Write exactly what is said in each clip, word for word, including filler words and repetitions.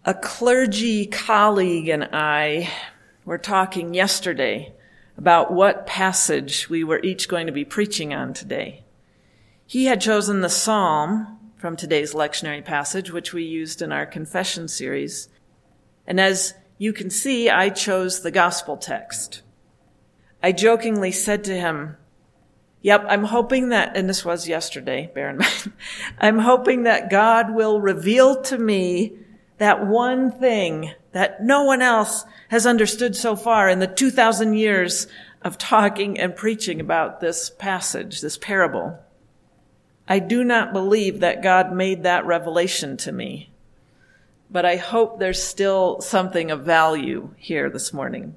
A clergy colleague and I were talking yesterday about what passage we were each going to be preaching on today. He had chosen the Psalm from today's lectionary passage, which we used in our confession series. And as you can see, I chose the gospel text. I jokingly said to him, yep, I'm hoping that, and this was yesterday, bear in mind, I'm hoping that God will reveal to me that one thing that no one else has understood so far in the two thousand years of talking and preaching about this passage, this parable. I do not believe that God made that revelation to me, but I hope there's still something of value here this morning.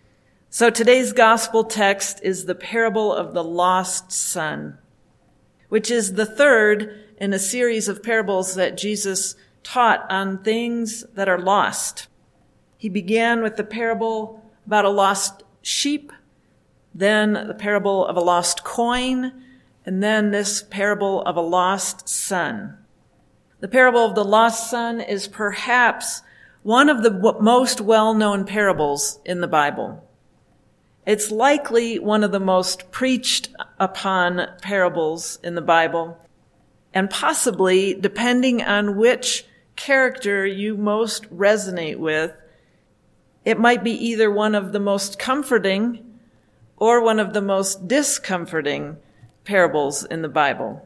So today's gospel text is the parable of the lost son, which is the third in a series of parables that Jesus taught on things that are lost. He began with the parable about a lost sheep, then the parable of a lost coin, and then this parable of a lost son. The parable of the lost son is perhaps one of the most well-known parables in the Bible. It's likely one of the most preached upon parables in the Bible, and possibly, depending on which character you most resonate with, it might be either one of the most comforting or one of the most discomforting parables in the Bible.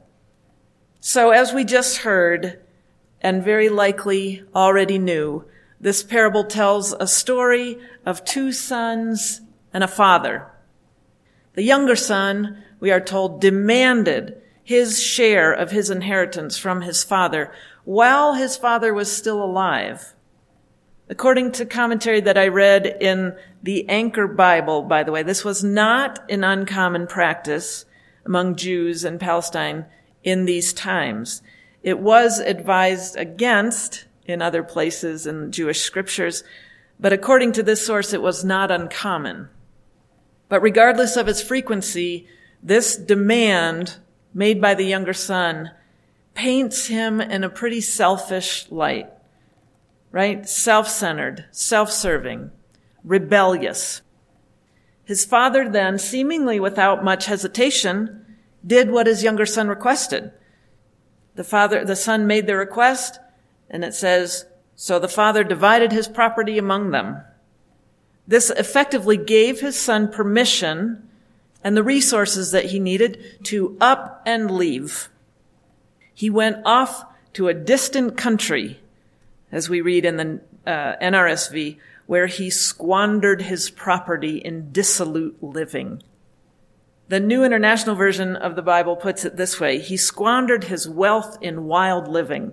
So as we just heard, and very likely already knew, this parable tells a story of two sons and a father. The younger son, we are told, demanded his share of his inheritance from his father while his father was still alive. According to commentary that I read in the Anchor Bible, by the way, this was not an uncommon practice among Jews in Palestine in these times. It was advised against in other places in Jewish scriptures, but according to this source, it was not uncommon. But regardless of its frequency, this demand made by the younger son paints him in a pretty selfish light, right? Self-centered, self-serving, rebellious. His father then, seemingly without much hesitation, did what his younger son requested. The father, the son made the request, and it says, so the father divided his property among them. This effectively gave his son permission and the resources that he needed to up and leave. He went off to a distant country, as we read in the uh, N R S V, where he squandered his property in dissolute living. The New International Version of the Bible puts it this way: he squandered his wealth in wild living.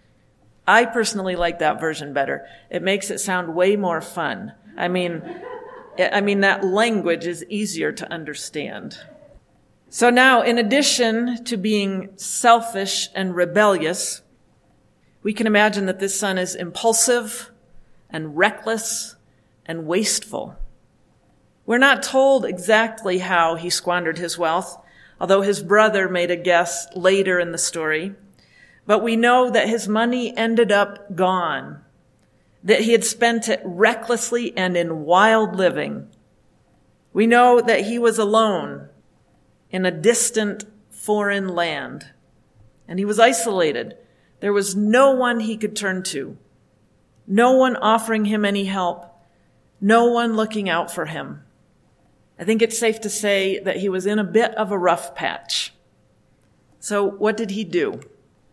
I personally like that version better. It makes it sound way more fun. I mean, I mean, that language is easier to understand. So now, in addition to being selfish and rebellious, we can imagine that this son is impulsive and reckless and wasteful. We're not told exactly how he squandered his wealth, although his brother made a guess later in the story. But we know that his money ended up gone, that he had spent it recklessly and in wild living. We know that he was alone in a distant foreign land, and he was isolated. There was no one he could turn to, no one offering him any help, no one looking out for him. I think it's safe to say that he was in a bit of a rough patch. So what did he do?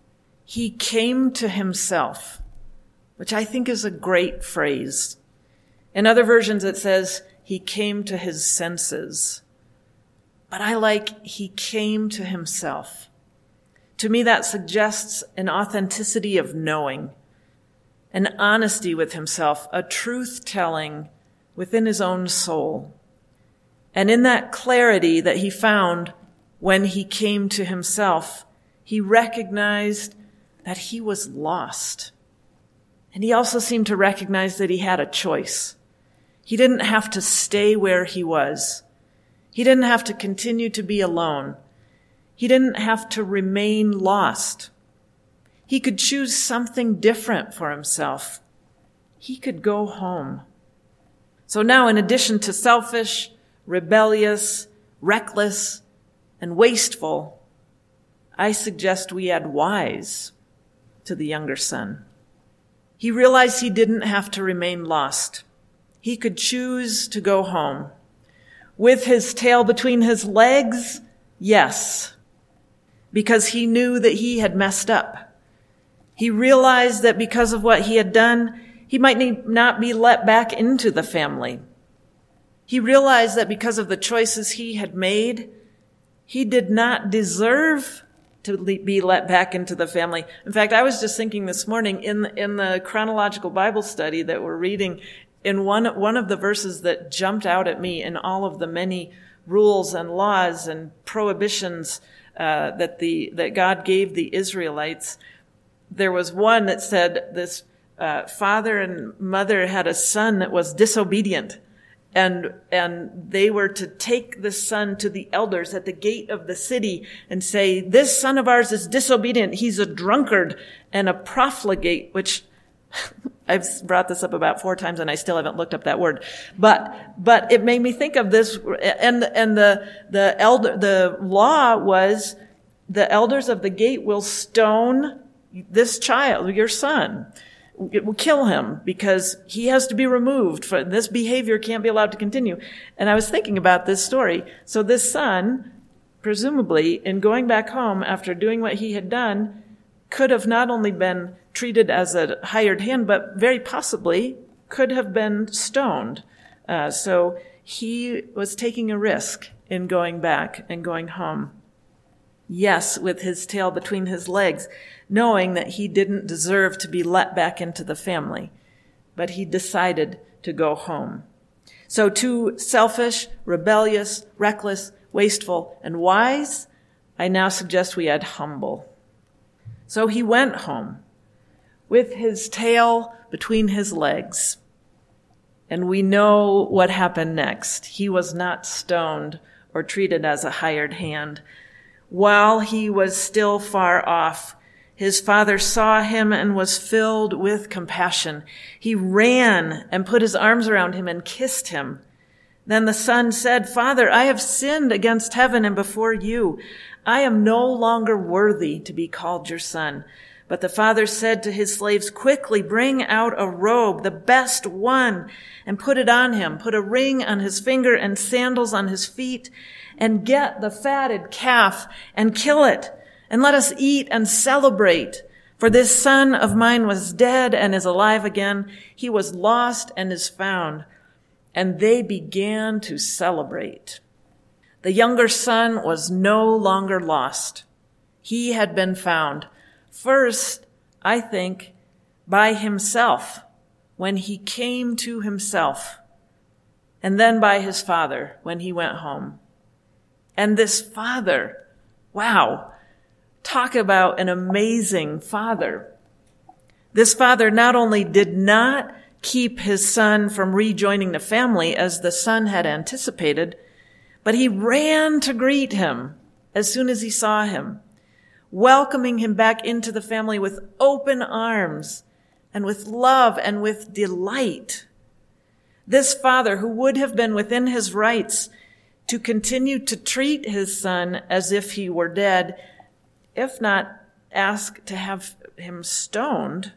He came to himself, which I think is a great phrase. In other versions it says he came to his senses. But I like he came to himself. To me, that suggests an authenticity of knowing, an honesty with himself, a truth-telling within his own soul. And in that clarity that he found when he came to himself, he recognized that he was lost. And he also seemed to recognize that he had a choice. He didn't have to stay where he was. He didn't have to continue to be alone. He didn't have to remain lost. He could choose something different for himself. he could go home. So now, in addition to selfish, rebellious, reckless, and wasteful, I suggest we add wise to the younger son. He realized he didn't have to remain lost. He could choose to go home. With his tail between his legs, yes, because he knew that he had messed up. He realized that because of what he had done, he might need not be let back into the family. He realized that because of the choices he had made, he did not deserve to be let back into the family. In fact, I was just thinking this morning in the, in the chronological Bible study that we're reading, in one, one of the verses that jumped out at me in all of the many rules and laws and prohibitions uh, that the that God gave the Israelites, there was one that said this uh, father and mother had a son that was disobedient. And, and they were to take the son to the elders at the gate of the city and say, this son of ours is disobedient. He's a drunkard and a profligate, which I've brought this up about four times and I still haven't looked up that word. But, but it made me think of this. And, and the, the elder, the law was the elders of the gate will stone this child, your son. It will kill him because he has to be removed. For this behavior can't be allowed to continue. And I was thinking about this story. So this son, presumably, in going back home after doing what he had done, could have not only been treated as a hired hand, but very possibly could have been stoned. Uh, so he was taking a risk in going back and going home. Yes, with his tail between his legs, knowing that he didn't deserve to be let back into the family, but he decided to go home. So to selfish, rebellious, reckless, wasteful, and wise, I now suggest we add humble. So he went home with his tail between his legs. And we know what happened next. He was not stoned or treated as a hired hand. While he was still far off, his father saw him and was filled with compassion. He ran and put his arms around him and kissed him. Then the son said, Father, I have sinned against heaven and before you. I am no longer worthy to be called your son. But the father said to his slaves, quickly bring out a robe, the best one, and put it on him. Put a ring on his finger and sandals on his feet, and get the fatted calf and kill it. And let us eat and celebrate. For this son of mine was dead and is alive again. He was lost and is found. And they began to celebrate. The younger son was no longer lost. He had been found. First, I think, by himself, when he came to himself. And then by his father, when he went home. And this father, wow, talk about an amazing father. This father not only did not keep his son from rejoining the family as the son had anticipated, but he ran to greet him as soon as he saw him, welcoming him back into the family with open arms and with love and with delight. This father, who would have been within his rights to continue to treat his son as if he were dead, if not ask to have him stoned,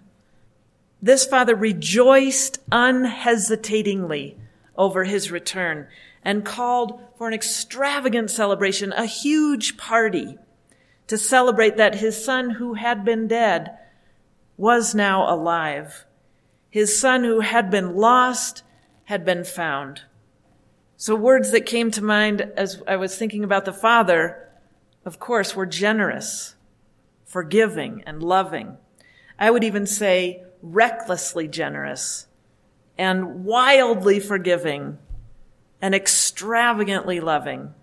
this father rejoiced unhesitatingly over his return and called for an extravagant celebration, a huge party, to celebrate that his son who had been dead was now alive. His son who had been lost had been found. So words that came to mind as I was thinking about the father, of course, were generous, forgiving, and loving. I would even say recklessly generous and wildly forgiving and extravagantly loving.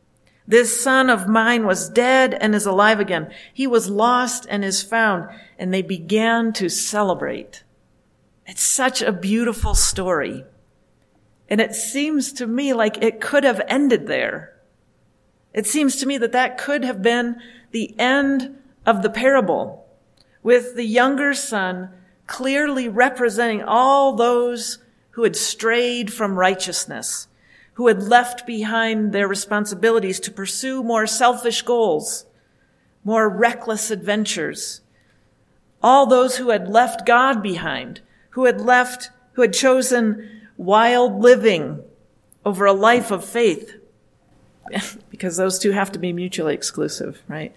This son of mine was dead and is alive again. He was lost and is found, and they began to celebrate. It's such a beautiful story. And it seems to me like it could have ended there. It seems to me that that could have been the end of the parable, with the younger son clearly representing all those who had strayed from righteousness, who had left behind their responsibilities to pursue more selfish goals, more reckless adventures. All those who had left God behind, who had left, who had chosen wild living over a life of faith, because those two have to be mutually exclusive, right?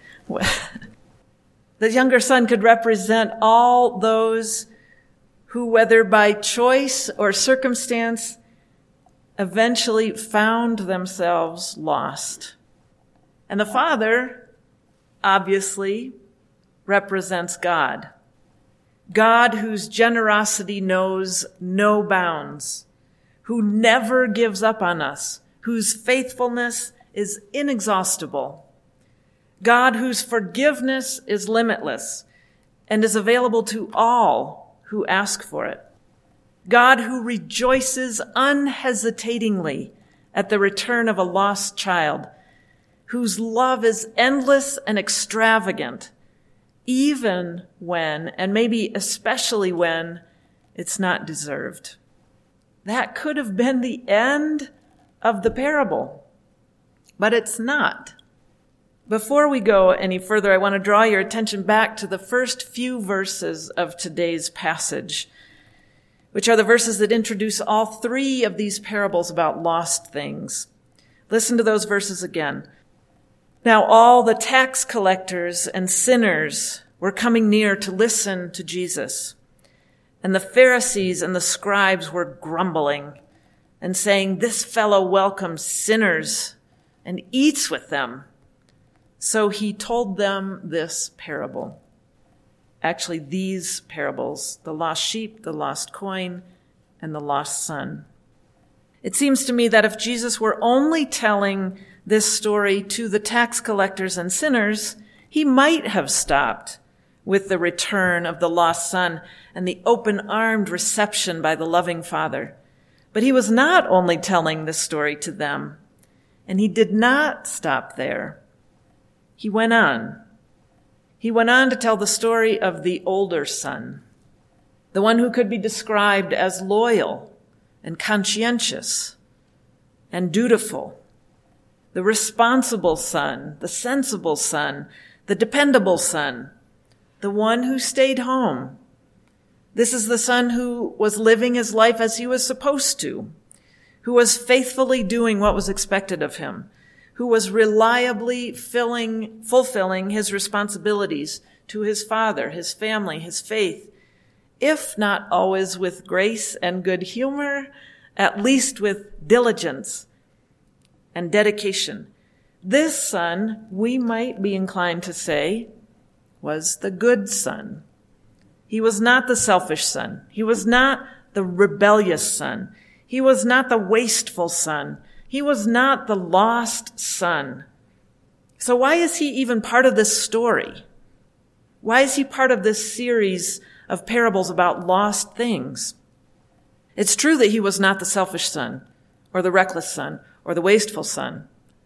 The younger son could represent all those who, whether by choice or circumstance, eventually found themselves lost. And the father, obviously, represents God. God whose generosity knows no bounds, who never gives up on us, whose faithfulness is inexhaustible. God whose forgiveness is limitless and is available to all who ask for it. God who rejoices unhesitatingly at the return of a lost child, whose love is endless and extravagant, even when, and maybe especially when, it's not deserved. That could have been the end of the parable, but it's not. Before we go any further, I want to draw your attention back to the first few verses of today's passage, which are the verses that introduce all three of these parables about lost things. Listen to those verses again. Now all the tax collectors and sinners were coming near to listen to Jesus, and the Pharisees and the scribes were grumbling and saying, "This fellow welcomes sinners and eats with them." So he told them this parable. Actually, these parables, the lost sheep, the lost coin, and the lost son. It seems to me that if Jesus were only telling this story to the tax collectors and sinners, he might have stopped with the return of the lost son and the open-armed reception by the loving father. But he was not only telling this story to them, and he did not stop there. He went on. He went on to tell the story of the older son, the one who could be described as loyal and conscientious and dutiful, the responsible son, the sensible son, the dependable son, the one who stayed home. This is the son who was living his life as he was supposed to, who was faithfully doing what was expected of him, who was reliably filling, fulfilling his responsibilities to his father, his family, his faith, if not always with grace and good humor, at least with diligence and dedication. This son, we might be inclined to say, was the good son. He was not the selfish son. He was not the rebellious son. He was not the wasteful son. He was not the lost son. So why is he even part of this story? Why is he part of this series of parables about lost things? It's true that he was not the selfish son, or the reckless son, or the wasteful son.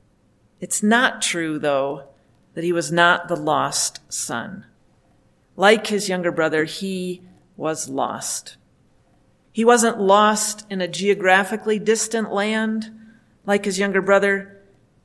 It's not true, though, that he was not the lost son. Like his younger brother, he was lost. He wasn't lost in a geographically distant land, like his younger brother,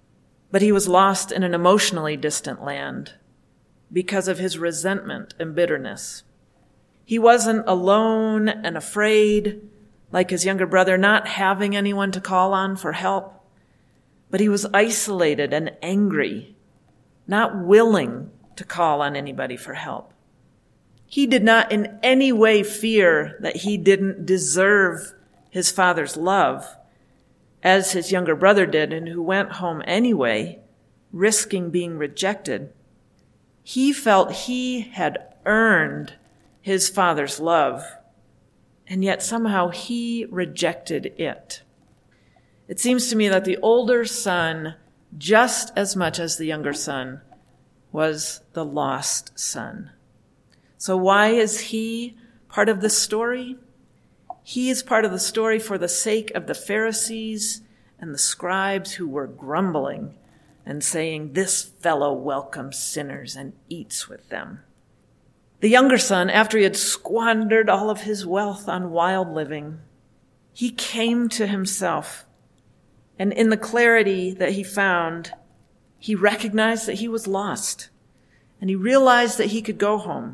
but he was lost in an emotionally distant land because of his resentment and bitterness. He wasn't alone and afraid, like his younger brother, not having anyone to call on for help, but he was isolated and angry, not willing to call on anybody for help. He did not in any way fear that he didn't deserve his father's love, as his younger brother did, and who went home anyway, risking being rejected. He felt he had earned his father's love, and yet somehow he rejected it. It seems to me that the older son, just as much as the younger son, was the lost son. So why is he part of this story? He is part of the story for the sake of the Pharisees and the scribes who were grumbling and saying, "This fellow welcomes sinners and eats with them." The younger son, after he had squandered all of his wealth on wild living, he came to himself. And in the clarity that he found, he recognized that he was lost. And he realized that he could go home.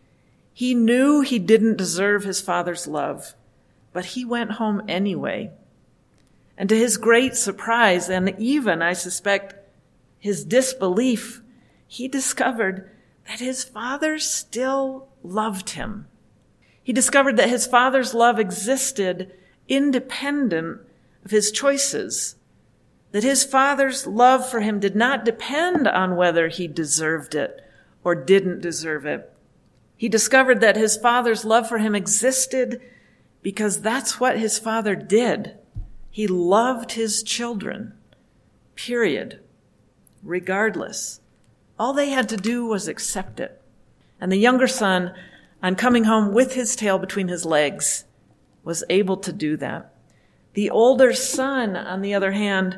He knew he didn't deserve his father's love, but he went home anyway. And to his great surprise, and even, I suspect, his disbelief, he discovered that his father still loved him. He discovered that his father's love existed independent of his choices, that his father's love for him did not depend on whether he deserved it or didn't deserve it. He discovered that his father's love for him existed because that's what his father did. He loved his children, period, regardless. All they had to do was accept it. And the younger son, on coming home with his tail between his legs, was able to do that. The older son, on the other hand,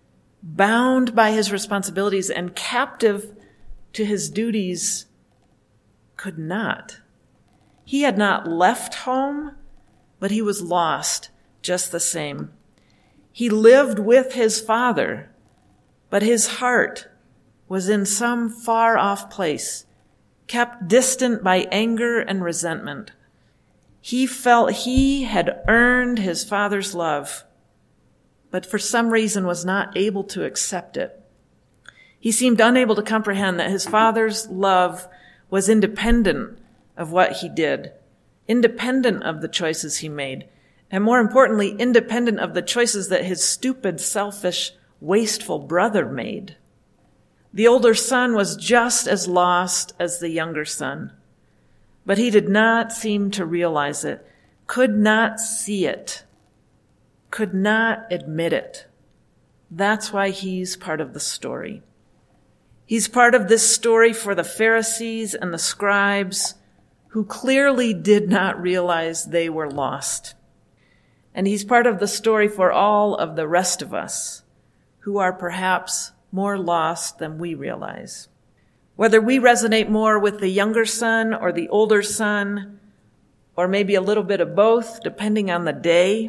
bound by his responsibilities and captive to his duties, could not. He had not left home, but he was lost just the same. He lived with his father, but his heart was in some far-off place, kept distant by anger and resentment. He felt he had earned his father's love, but for some reason was not able to accept it. He seemed unable to comprehend that his father's love was independent of what he did, independent of the choices he made, and more importantly, independent of the choices that his stupid, selfish, wasteful brother made. The older son was just as lost as the younger son, but he did not seem to realize it, could not see it, could not admit it. That's why he's part of the story. He's part of this story for the Pharisees and the scribes who clearly did not realize they were lost. And he's part of the story for all of the rest of us who are perhaps more lost than we realize. Whether we resonate more with the younger son or the older son, or maybe a little bit of both, depending on the day,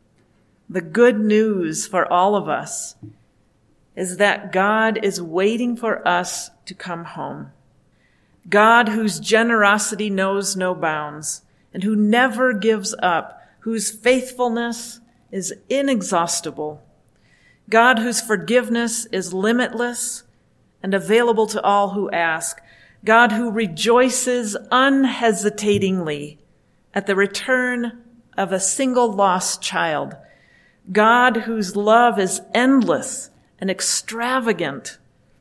the good news for all of us is that God is waiting for us to come home. God, whose generosity knows no bounds and who never gives up, whose faithfulness is inexhaustible. God, whose forgiveness is limitless and available to all who ask. God, who rejoices unhesitatingly at the return of a single lost child. God, whose love is endless and extravagant,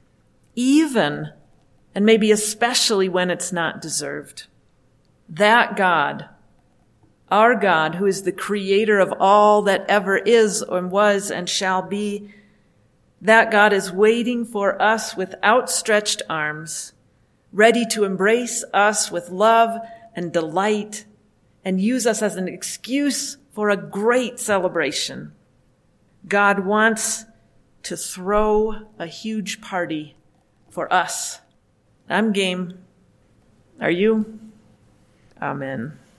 even and maybe especially when it's not deserved. That God, our God, who is the creator of all that ever is and was and shall be, that God is waiting for us with outstretched arms, ready to embrace us with love and delight and use us as an excuse for a great celebration. God wants to throw a huge party for us. I'm game. Are you? Amen.